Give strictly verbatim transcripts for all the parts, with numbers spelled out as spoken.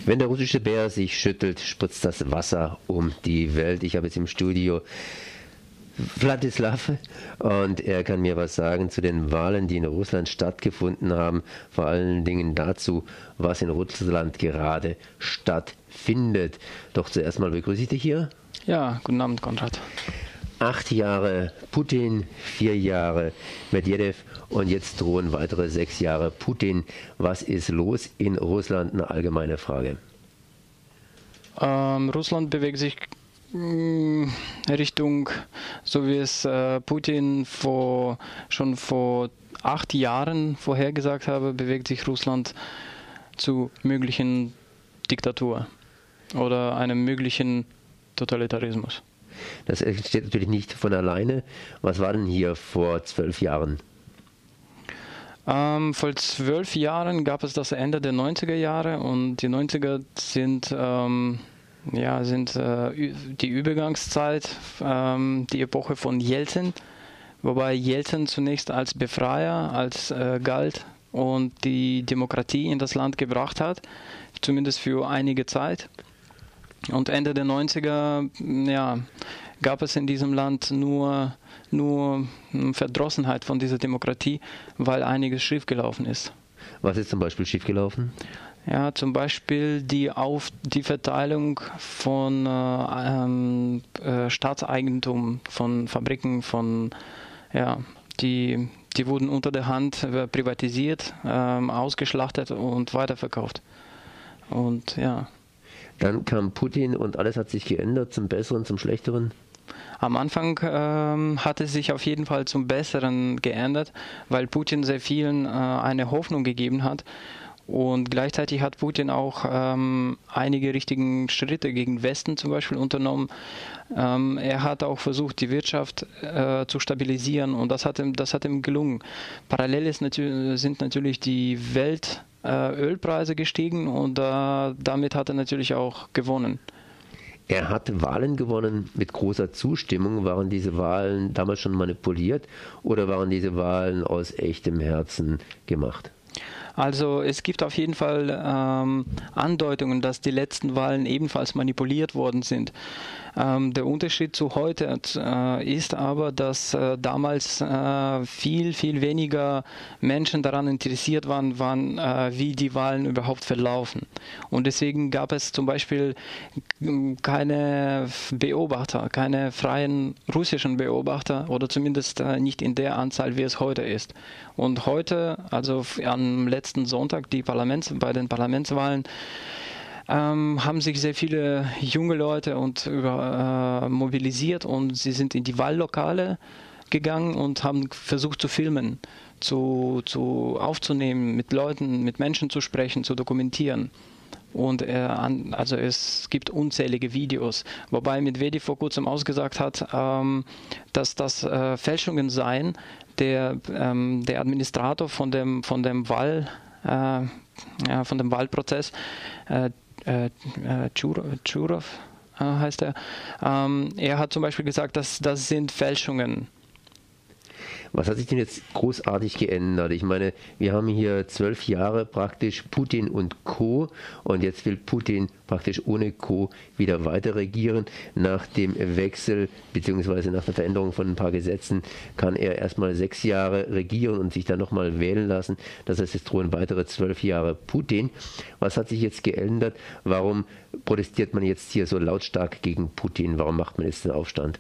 Wenn der russische Bär sich schüttelt, spritzt das Wasser um die Welt. Ich habe jetzt im Studio Wladislaw und er kann mir was sagen zu den Wahlen, die in Russland stattgefunden haben, vor allen Dingen dazu, was in Russland gerade stattfindet. Doch zuerst mal begrüße ich dich hier. Ja, guten Abend, Konrad. Acht Jahre Putin, vier Jahre Medvedev und jetzt drohen weitere sechs Jahre Putin. Was ist los in Russland? Eine allgemeine Frage. Ähm, Russland bewegt sich mh, Richtung, so wie es äh, Putin vor, schon vor acht Jahren vorhergesagt habe, bewegt sich Russland zu möglichen Diktatur oder einem möglichen Totalitarismus. Das entsteht natürlich nicht von alleine. Was war denn hier vor zwölf Jahren? Ähm, vor zwölf Jahren gab es das Ende der neunziger Jahre und die neunziger sind, ähm, ja, sind äh, die Übergangszeit, ähm, die Epoche von Jelzin, wobei Jelzin zunächst als Befreier, als äh, galt und die Demokratie in das Land gebracht hat, zumindest für einige Zeit. Und Ende der neunziger ja, gab es in diesem Land nur, nur Verdrossenheit von dieser Demokratie, weil einiges schiefgelaufen ist. Was ist zum Beispiel schiefgelaufen? Ja, zum Beispiel die, Auf, die Verteilung von äh, ähm, äh, Staatseigentum, von Fabriken, von, ja, die, die wurden unter der Hand äh, privatisiert, äh, ausgeschlachtet und weiterverkauft. Und ja. Dann kam Putin und alles hat sich geändert, zum Besseren, zum Schlechteren? Am Anfang ähm, hat es sich auf jeden Fall zum Besseren geändert, weil Putin sehr vielen äh, eine Hoffnung gegeben hat. Und gleichzeitig hat Putin auch ähm, einige richtigen Schritte gegen Westen zum Beispiel unternommen. Ähm, er hat auch versucht, die Wirtschaft äh, zu stabilisieren und das hat ihm, das hat ihm gelungen. Parallel ist natür- sind natürlich die Welt Ölpreise gestiegen und äh, damit hat er natürlich auch gewonnen. Er hat Wahlen gewonnen mit großer Zustimmung. Waren diese Wahlen damals schon manipuliert oder waren diese Wahlen aus echtem Herzen gemacht? Also es gibt auf jeden Fall ähm, Andeutungen, dass die letzten Wahlen ebenfalls manipuliert worden sind. Ähm, der Unterschied zu heute äh, ist aber, dass äh, damals äh, viel, viel weniger Menschen daran interessiert waren, waren äh, wie die Wahlen überhaupt verlaufen. Und deswegen gab es zum Beispiel keine Beobachter, keine freien russischen Beobachter oder zumindest äh, nicht in der Anzahl, wie es heute ist. Und heute, also am letzten Sonntag, die Parlaments, bei den Parlamentswahlen, ähm, haben sich sehr viele junge Leute und, über, äh, mobilisiert und sie sind in die Wahllokale gegangen und haben versucht zu filmen, zu, zu aufzunehmen, mit Leuten, mit Menschen zu sprechen, zu dokumentieren. Und äh, also es gibt unzählige Videos, wobei Medvedev vor kurzem ausgesagt hat, ähm, dass das äh, Fälschungen seien. Der, ähm, der Administrator von dem, von dem Wahl, äh, ja, von dem Wahlprozess, äh, äh, Churov äh, heißt er, ähm, er hat zum Beispiel gesagt, dass das sind Fälschungen. Was hat sich denn jetzt großartig geändert? Ich meine, wir haben hier zwölf Jahre praktisch Putin und Co. Und jetzt will Putin praktisch ohne Co. wieder weiter regieren. Nach dem Wechsel bzw. nach der Veränderung von ein paar Gesetzen kann er erstmal sechs Jahre regieren und sich dann nochmal wählen lassen. Das heißt, es drohen weitere zwölf Jahre Putin. Was hat sich jetzt geändert? Warum protestiert man jetzt hier so lautstark gegen Putin? Warum macht man jetzt den Aufstand?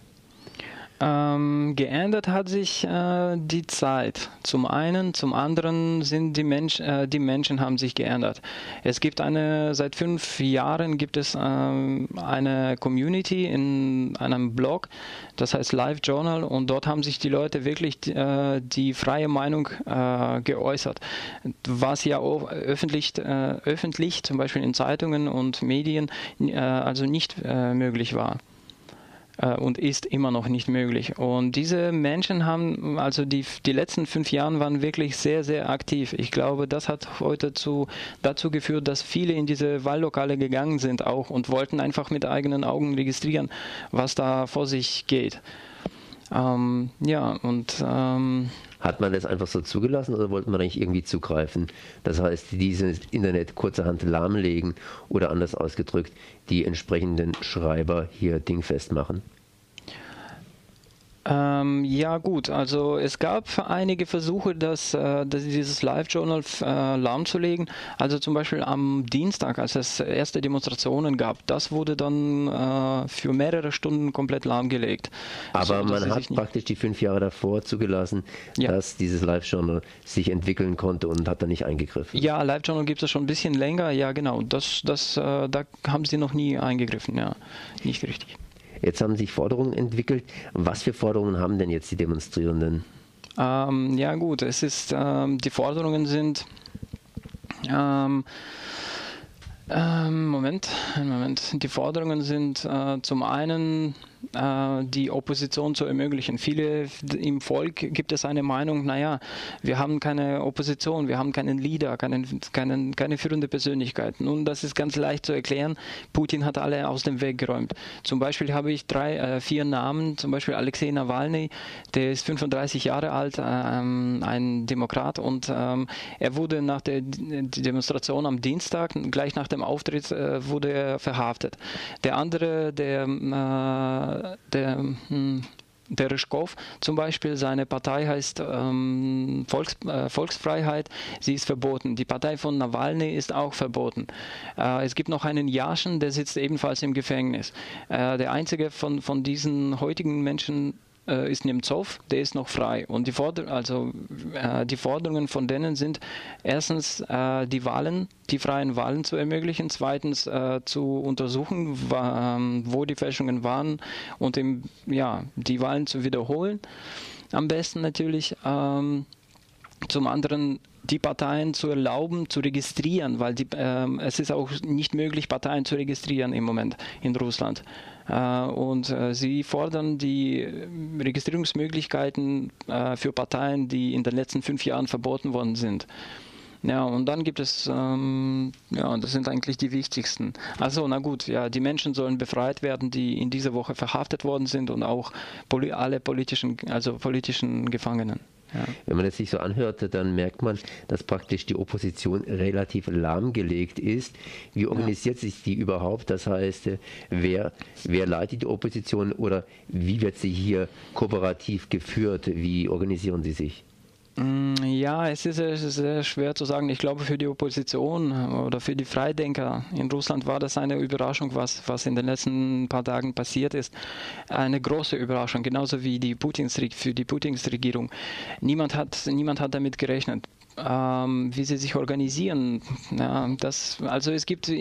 Ähm, geändert hat sich äh, die Zeit. Zum einen, zum anderen sind die, Mensch, äh, die Menschen haben sich geändert. Es gibt eine, seit fünf Jahren gibt es ähm, eine Community in einem Blog, das heißt Live Journal, und dort haben sich die Leute wirklich äh, die freie Meinung äh, geäußert, was ja auch öffentlich, äh, öffentlich, zum Beispiel in Zeitungen und Medien, äh, also nicht äh, möglich war. Und ist immer noch nicht möglich. Und diese Menschen haben, also die, die letzten fünf Jahre waren wirklich sehr, sehr aktiv. Ich glaube, das hat heute zu, dazu geführt, dass viele in diese Wahllokale gegangen sind auch und wollten einfach mit eigenen Augen registrieren, was da vor sich geht. Ähm, ja, und ähm, hat man das einfach so zugelassen oder wollte man eigentlich irgendwie zugreifen? Das heißt, dieses Internet kurzerhand lahmlegen oder anders ausgedrückt, die entsprechenden Schreiber hier dingfest machen? Ähm, ja gut, also es gab einige Versuche, das, äh, das dieses Live-Journal äh, lahmzulegen. Also zum Beispiel am Dienstag, als es erste Demonstrationen gab, das wurde dann äh, für mehrere Stunden komplett lahmgelegt. Aber So, dass man sie hat sich nicht- praktisch die fünf Jahre davor zugelassen, Ja. dass dieses Live-Journal sich entwickeln konnte und hat da nicht eingegriffen. Ja, Live-Journal gibt es schon ein bisschen länger, ja genau. Das, das, äh, da haben sie noch nie eingegriffen, ja. Nicht richtig. Jetzt haben sich Forderungen entwickelt. Was für Forderungen haben denn jetzt die Demonstrierenden? Ähm, ja gut, es ist, ähm, die Forderungen sind, ähm, ähm, Moment, einen Moment, die Forderungen sind äh, zum einen äh, die Opposition zu ermöglichen. Viele im Volk gibt es eine Meinung, naja, wir haben keine Opposition, wir haben keinen Leader, keinen, keinen, keine führende Persönlichkeit. Nun, das ist ganz leicht zu erklären. Putin hat alle aus dem Weg geräumt. Zum Beispiel habe ich drei, äh, vier Namen, zum Beispiel Alexei Nawalny, der ist fünfunddreißig Jahre alt, ähm, ein Demokrat und ähm, er wurde nach der Demonstration am Dienstag, gleich nach dem Auftritt, äh, wurde er verhaftet. Der andere, der äh, der, hm, der Ryschkov zum Beispiel, seine Partei heißt ähm, Volks, äh, Volksfreiheit, sie ist verboten. Die Partei von Nawalny ist auch verboten. Äh, es gibt noch einen Jaschen, der sitzt ebenfalls im Gefängnis. Äh, der einzige von, von diesen heutigen Menschen äh, ist Nemtsov, der ist noch frei. Und die, Forder also, äh, die Forderungen von denen sind erstens äh, die Wahlen, die freien Wahlen zu ermöglichen, zweitens äh, zu untersuchen, wo die Fälschungen waren und im, ja, die Wahlen zu wiederholen. Am besten natürlich. Ähm, zum anderen die Parteien zu erlauben, zu registrieren, weil die, äh, es ist auch nicht möglich, Parteien zu registrieren im Moment in Russland. Äh, und äh, sie fordern die Registrierungsmöglichkeiten äh, für Parteien, die in den letzten fünf Jahren verboten worden sind. Ja, und dann gibt es, ähm, ja, das sind eigentlich die wichtigsten. Also, na gut, ja, die Menschen sollen befreit werden, die in dieser Woche verhaftet worden sind und auch poli alle politischen, also politischen Gefangenen. Ja. Wenn man es sich so anhört, dann merkt man, dass praktisch die Opposition relativ lahmgelegt ist. Wie organisiert ja. sich die überhaupt? Das heißt, wer, wer leitet die Opposition oder wie wird sie hier kooperativ geführt? Wie organisieren sie sich? Ja, es ist sehr, sehr schwer zu sagen. Ich glaube, für die Opposition oder für die Freidenker in Russland war das eine Überraschung, was, was in den letzten paar Tagen passiert ist. Eine große Überraschung, genauso wie die Putins, für die Putins Regierung. Niemand hat, niemand hat damit gerechnet. Ähm, wie sie sich organisieren. Ja, das, also es gibt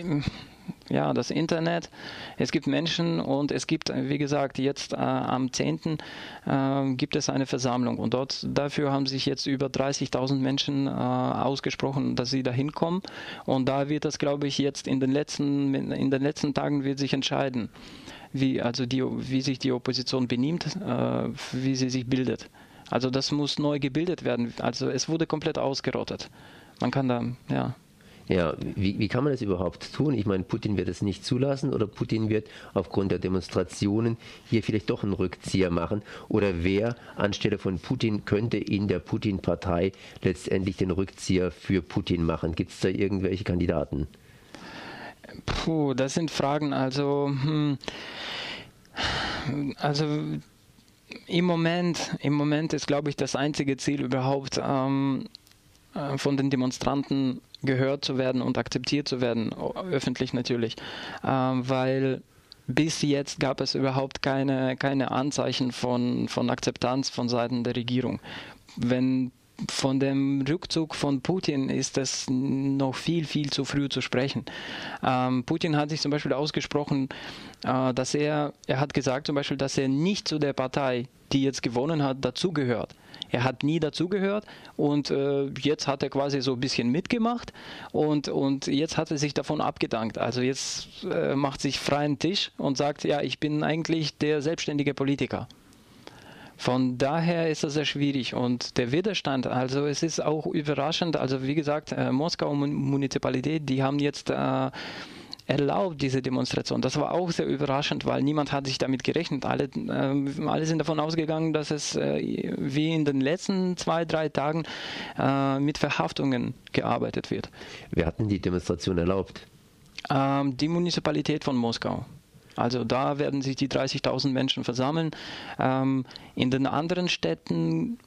ja, das Internet, es gibt Menschen und es gibt, wie gesagt, jetzt äh, am zehnten Äh, gibt es eine Versammlung und dort dafür haben sich jetzt über dreißigtausend Menschen äh, ausgesprochen, dass sie da hinkommen und da wird das, glaube ich, jetzt in den letzten, in den letzten Tagen wird sich entscheiden, wie, also die, wie sich die Opposition benimmt, äh, wie sie sich bildet. Also das muss neu gebildet werden, also es wurde komplett ausgerottet. Man kann da, ja... Ja, wie, wie kann man das überhaupt tun? Ich meine, Putin wird es nicht zulassen oder Putin wird aufgrund der Demonstrationen hier vielleicht doch einen Rückzieher machen? Oder wer anstelle von Putin könnte in der Putin-Partei letztendlich den Rückzieher für Putin machen? Gibt es da irgendwelche Kandidaten? Puh, das sind Fragen. Also, hm, also im Moment, im Moment ist, glaube ich, das einzige Ziel überhaupt, ähm, von den Demonstranten gehört zu werden und akzeptiert zu werden, öffentlich natürlich, äh, weil bis jetzt gab es überhaupt keine, keine Anzeichen von, von Akzeptanz von Seiten der Regierung. Wenn von dem Rückzug von Putin ist es noch viel, viel zu früh zu sprechen. Ähm, Putin hat sich zum Beispiel ausgesprochen, äh, dass er, er hat gesagt zum Beispiel, dass er nicht zu der Partei, die jetzt gewonnen hat, dazugehört. Er hat nie dazugehört und äh, jetzt hat er quasi so ein bisschen mitgemacht und, und jetzt hat er sich davon abgedankt. Also jetzt äh, macht sich freien Tisch und sagt, ja, ich bin eigentlich der selbstständige Politiker. Von daher ist das sehr schwierig und der Widerstand, also es ist auch überraschend, also wie gesagt, äh, Moskau Munizipalität, die haben jetzt äh, erlaubt, diese Demonstration. Das war auch sehr überraschend, weil niemand hat sich damit gerechnet. Alle, äh, alle sind davon ausgegangen, dass es äh, wie in den letzten zwei, drei Tagen äh, mit Verhaftungen gearbeitet wird. Wer hat denn die Demonstration erlaubt? Ähm, die Municipalität von Moskau. Also da werden sich die dreißigtausend Menschen versammeln. Ähm, in den anderen Städten,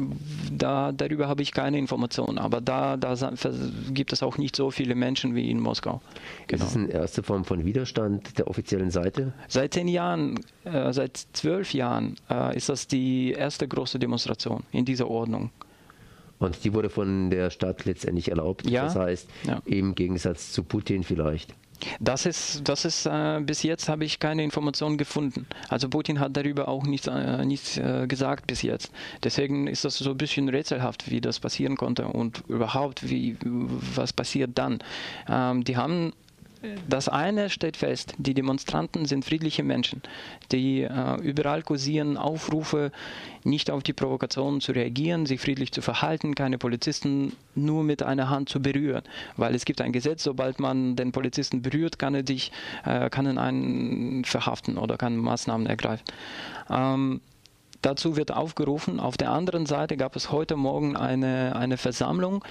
da, darüber habe ich keine Informationen, aber da, da gibt es auch nicht so viele Menschen wie in Moskau. Genau. Ist das eine erste Form von Widerstand der offiziellen Seite? Seit zehn Jahren, äh, seit zwölf Jahren äh, ist das die erste große Demonstration in dieser Ordnung. Und die wurde von der Stadt letztendlich erlaubt? Ja. Das heißt, ja. Im Gegensatz zu Putin vielleicht? Das ist, das ist äh, bis jetzt habe ich keine Informationen gefunden. Also Putin hat darüber auch nichts, äh, nichts äh, gesagt bis jetzt. Deswegen ist das so ein bisschen rätselhaft, wie das passieren konnte und überhaupt, wie, was passiert dann. Ähm, die haben Das eine steht fest, die Demonstranten sind friedliche Menschen, die äh, überall kursieren Aufrufe, nicht auf die Provokationen zu reagieren, sich friedlich zu verhalten, keine Polizisten nur mit einer Hand zu berühren, weil es gibt ein Gesetz, sobald man den Polizisten berührt, kann er dich, äh, kann er einen verhaften oder kann Maßnahmen ergreifen. Ähm, dazu wird aufgerufen. Auf der anderen Seite gab es heute Morgen eine, eine Versammlung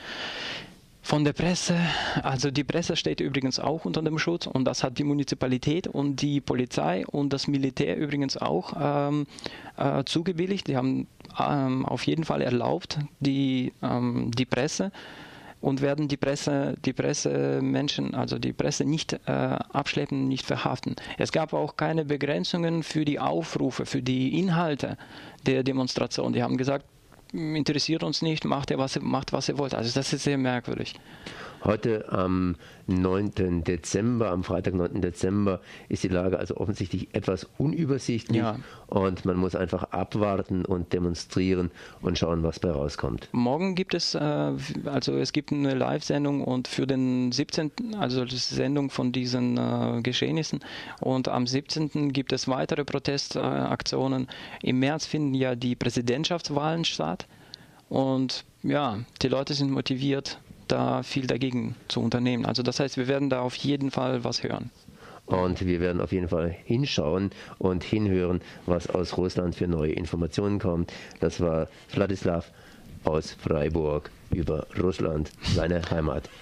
von der Presse. Also die Presse steht übrigens auch unter dem Schutz und das hat die Municipalität und die Polizei und das Militär übrigens auch ähm, äh, zugebilligt. Die haben ähm, auf jeden Fall erlaubt, die, ähm, die Presse und werden die Presse, die Pressemenschen, also die Presse nicht äh, abschleppen, nicht verhaften. Es gab auch keine Begrenzungen für die Aufrufe, für die Inhalte der Demonstration. Die haben gesagt, interessiert uns nicht, macht er was, macht was ihr wollt. Also das ist sehr merkwürdig. Heute am neunten Dezember, am Freitag, neunten Dezember, ist die Lage also offensichtlich etwas unübersichtlich ja. Und man muss einfach abwarten und demonstrieren und schauen, was bei rauskommt. Morgen gibt es, äh, also es gibt eine Live-Sendung und für den siebzehnten, also die Sendung von diesen äh, Geschehnissen und am siebzehnten gibt es weitere Protestaktionen. Im März finden ja die Präsidentschaftswahlen statt und ja, die Leute sind motiviert, da viel dagegen zu unternehmen. Also das heißt, wir werden da auf jeden Fall was hören. Und wir werden auf jeden Fall hinschauen und hinhören, was aus Russland für neue Informationen kommt. Das war Wladislaw aus Freiburg über Russland, seine Heimat.